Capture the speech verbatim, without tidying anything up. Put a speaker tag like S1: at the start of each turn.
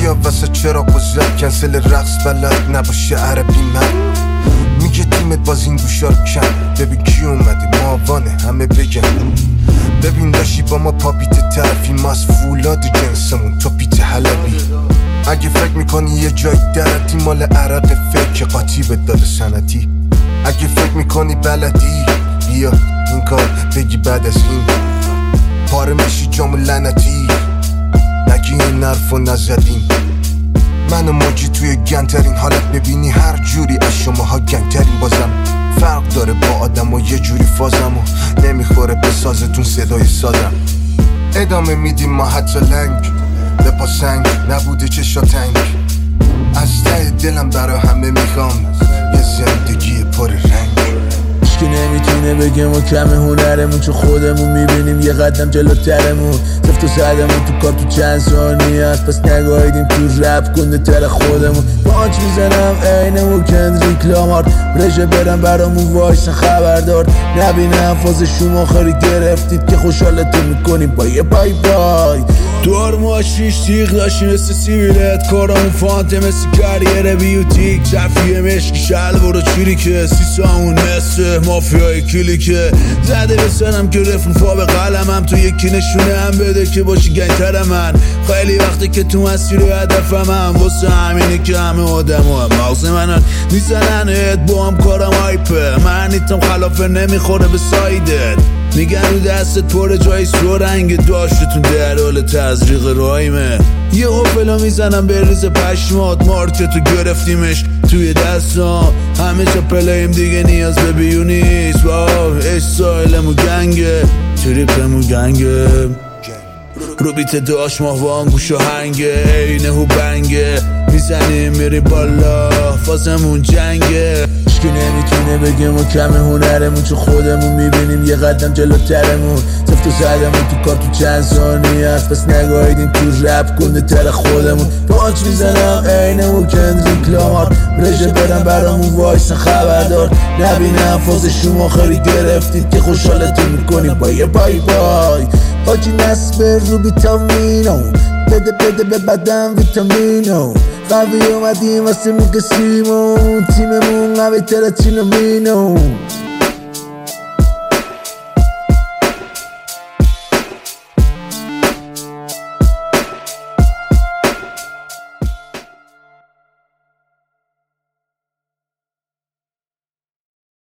S1: میاد واسه چرا بزرگ کنسل رقص بلد نباشه عربی من میگه تیمت باز این گوشا رو کن ببین کی اومده ماوانه همه بگن ببین داشتی با ما پاپیت طرفی ما از فولاد جنسمون تو پیت حلبی اگه فکر میکنی یه جای درتی مال عرق فکر قاطی به داده سنتی اگه فکر میکنی بلدی بیا این کار بگی بعد از این پاره میشی جام لعنتی نگی این حرفو نزدیم من و موجی توی گنترین حالت میبینی هر جوری از شماها گنترین بازم فرق داره با آدم و یه جوری فازم و نمیخوره به سازتون صدای سازم ادامه میدیم ما حتی لنگ به پاسنگ نبوده چشا تنگ از ته دلم برا همه میخوام یه زندگی پر رنگ
S2: که نمیتونه بگه ما کم هنرمون چون خودمون میبینیم یه قدم جلوترمون سفت و سردمون تو کار تو چند ثانیه است پس نگاهیدیم تو رپ کنده تر خودمون پانچ میزنم عینمون کندریک لامار رژه برم برامون وایسن خبردار نبینم فاز شما خاری گرفتید که خوشحالتون میکنیم با یه بای بای دور ما شیش تیغ داشتیم مثل سیویلت کارامون فانته مثل کریر بیوتیک چفیه مشکی شلوار و چیریکه سیسامون مثل مافیای کلیکه زده به سنم که رفون فا به قلمم تو یکی نشونه هم بده که باشی گنگتر من خیلی وقتی که تو مسیر هدفم هم واسه همینه که همه آدم و هم مغز منن میزنن ات با هم کارم هایپه من نیتم خلافه نمیخوره به سایدت میگن رو دستت پر جای سرنگ داشتتون در حال تزریق رایمه یه غفلا میزنم به ریز پشمات مارکتو گرفتیمش توی دستان همه جا پلایم دیگه نیاز به بیو نیست واو استایلمو گنگه تریپمو گنگه رو بیت داشت ماهوان گوش و هنگه اینه هو بنگه میزنیم میری بالا فازمون جنگه که نمیتونه بگه ما کم هنرمون چون خودمون میبینیم یه قدم جلوترمون سفت و سردمون تو کار تو چند ثانیه است پس نگاهیدیم تو رپ کنده تر خودمون پانچ میزنم عینمون کندریک لامار رژه برم برامون وایسن خبردار نبینم فاز شما خاری گرفتید که خوشحالتون میکنیم با یه بای بای حاجی نصب رو ویتامینو بده بده به بدن ویتامینو قوی اومدیم واسه میگسیمون تیممون قوی تر تینو مینو